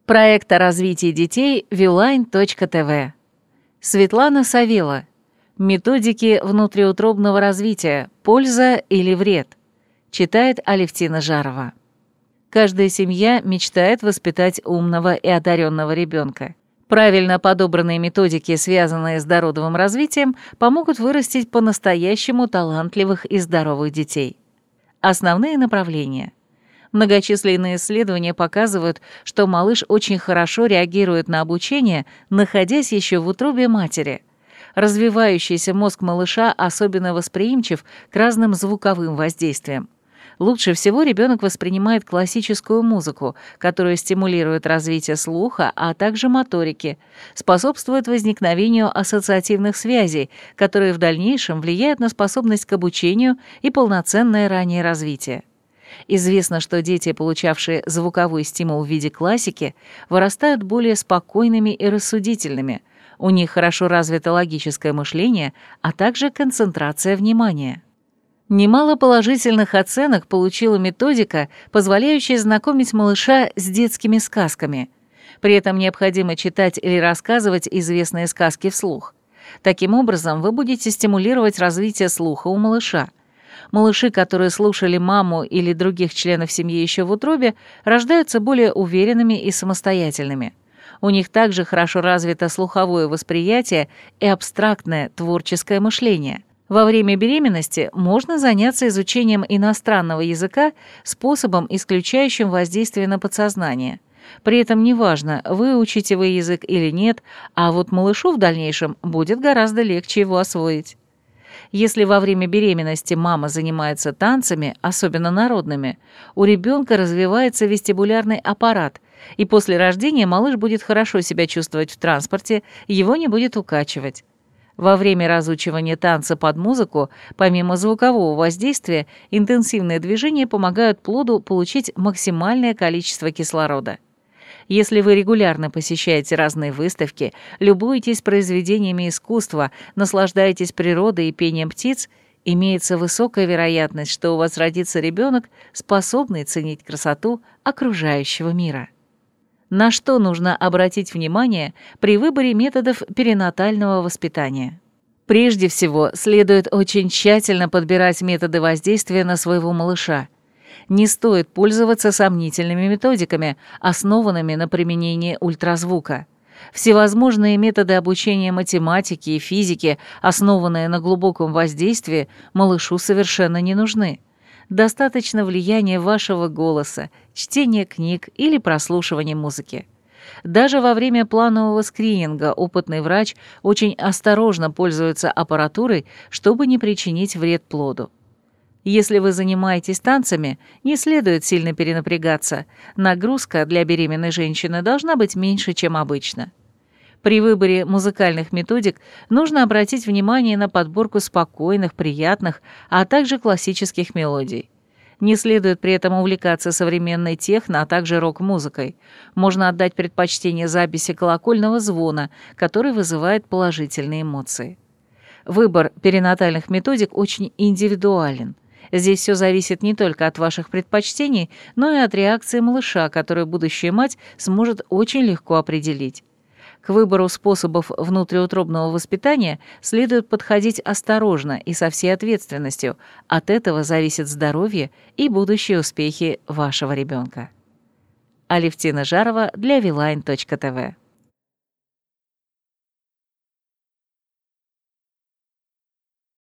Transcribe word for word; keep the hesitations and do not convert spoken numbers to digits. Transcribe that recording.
Проект о развитии детей вилайн точка тэ вэ. Светлана Савела. Методики внутриутробного развития. Польза или вред? Читает Алевтина Жарова. Каждая семья мечтает воспитать умного и одаренного ребенка. Правильно подобранные методики, связанные с здоровым развитием, помогут вырастить по-настоящему талантливых и здоровых детей. Основные направления. Многочисленные исследования показывают, что малыш очень хорошо реагирует на обучение, находясь еще в утробе матери. Развивающийся мозг малыша особенно восприимчив к разным звуковым воздействиям. Лучше всего ребенок воспринимает классическую музыку, которая стимулирует развитие слуха, а также моторики, способствует возникновению ассоциативных связей, которые в дальнейшем влияют на способность к обучению и полноценное раннее развитие. Известно, что дети, получавшие звуковой стимул в виде классики, вырастают более спокойными и рассудительными. У них хорошо развито логическое мышление, а также концентрация внимания. Немало положительных оценок получила методика, позволяющая знакомить малыша с детскими сказками. При этом необходимо читать или рассказывать известные сказки вслух. Таким образом, вы будете стимулировать развитие слуха у малыша. Малыши, которые слушали маму или других членов семьи еще в утробе, рождаются более уверенными и самостоятельными. У них также хорошо развито слуховое восприятие и абстрактное творческое мышление. Во время беременности можно заняться изучением иностранного языка способом, исключающим воздействие на подсознание. При этом неважно, выучите вы язык или нет, а вот малышу в дальнейшем будет гораздо легче его освоить. Если во время беременности мама занимается танцами, особенно народными, у ребенка развивается вестибулярный аппарат, и после рождения малыш будет хорошо себя чувствовать в транспорте, его не будет укачивать. Во время разучивания танца под музыку, помимо звукового воздействия, интенсивные движения помогают плоду получить максимальное количество кислорода. Если вы регулярно посещаете разные выставки, любуетесь произведениями искусства, наслаждаетесь природой и пением птиц, имеется высокая вероятность, что у вас родится ребенок, способный ценить красоту окружающего мира. На что нужно обратить внимание при выборе методов перинатального воспитания? Прежде всего, следует очень тщательно подбирать методы воздействия на своего малыша. Не стоит пользоваться сомнительными методиками, основанными на применении ультразвука. Всевозможные методы обучения математике и физике, основанные на глубоком воздействии, малышу совершенно не нужны. Достаточно влияния вашего голоса, чтения книг или прослушивания музыки. Даже во время планового скрининга опытный врач очень осторожно пользуется аппаратурой, чтобы не причинить вред плоду. Если вы занимаетесь танцами, не следует сильно перенапрягаться. Нагрузка для беременной женщины должна быть меньше, чем обычно. При выборе музыкальных методик нужно обратить внимание на подборку спокойных, приятных, а также классических мелодий. Не следует при этом увлекаться современной техно, а также рок-музыкой. Можно отдать предпочтение записи колокольного звона, который вызывает положительные эмоции. Выбор перинатальных методик очень индивидуален. Здесь все зависит не только от ваших предпочтений, но и от реакции малыша, которую будущая мать сможет очень легко определить. К выбору способов внутриутробного воспитания следует подходить осторожно и со всей ответственностью. От этого зависит здоровье и будущие успехи вашего ребенка. Алевтина Жарова для вилайн точка тэ вэ.